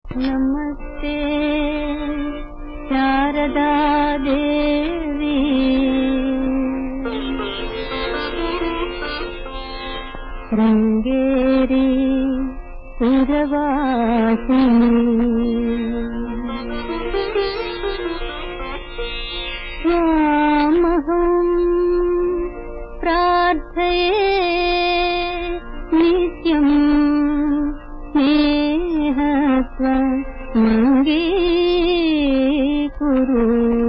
नमस्ते शारदा देवी रंगेरी पुरवासिनी त्वामहं प्रार्थये नित्यं स्नेहत्वमङ्गीकुरु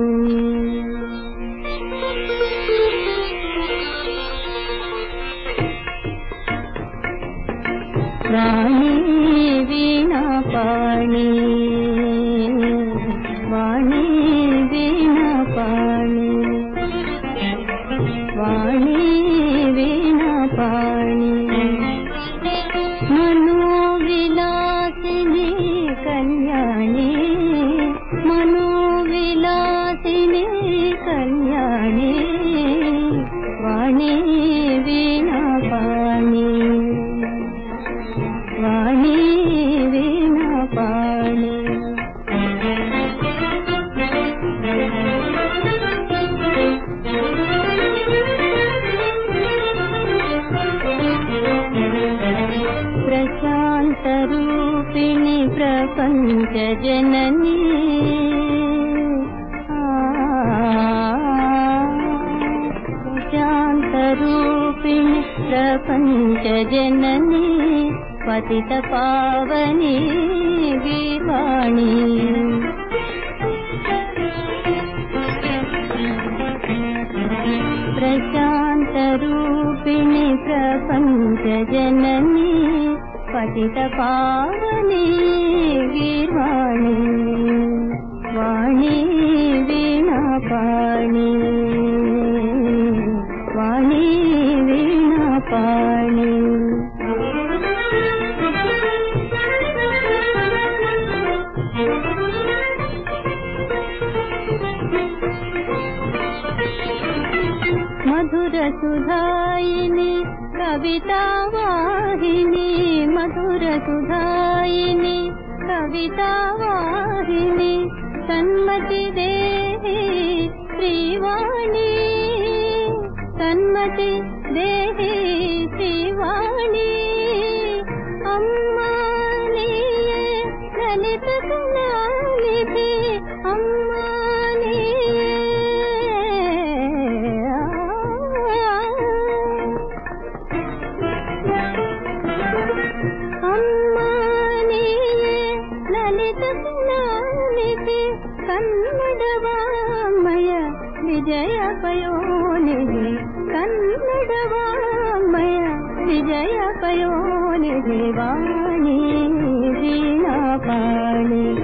वाणी वीणापाणि वाणी वीणापाणि वाणी वीणापाणि मनोविलासिनी कल्याणी मनोविलासिनी कल्याणी वाणी वीणापाणि वाणी वीणापाणि प्रशान्तरूपिणि प्रपञ्चजननी प्रशान्तरूपिणि प्रपञ्चजननी पतितपावनी गीर्वाणी प्रशान्तरूपिणि प्रपञ्चजननी पतितपावनी गीर्वाणी वाणी वीणापाणि वाणी वीणापाणि मधुरसुधायिनी कवितावाहिनी मधुरसुधायिनी कवितावाहिनी सन्मति देहि श्रीवाणी सन्मति देहि श्रीवाणी अम्मा नीये ललित कलानिधि अम्मा कन्नडवामय विजय पयोनिधि कन्नडवामय विजय पयोनिधि वाणी वीणापाणि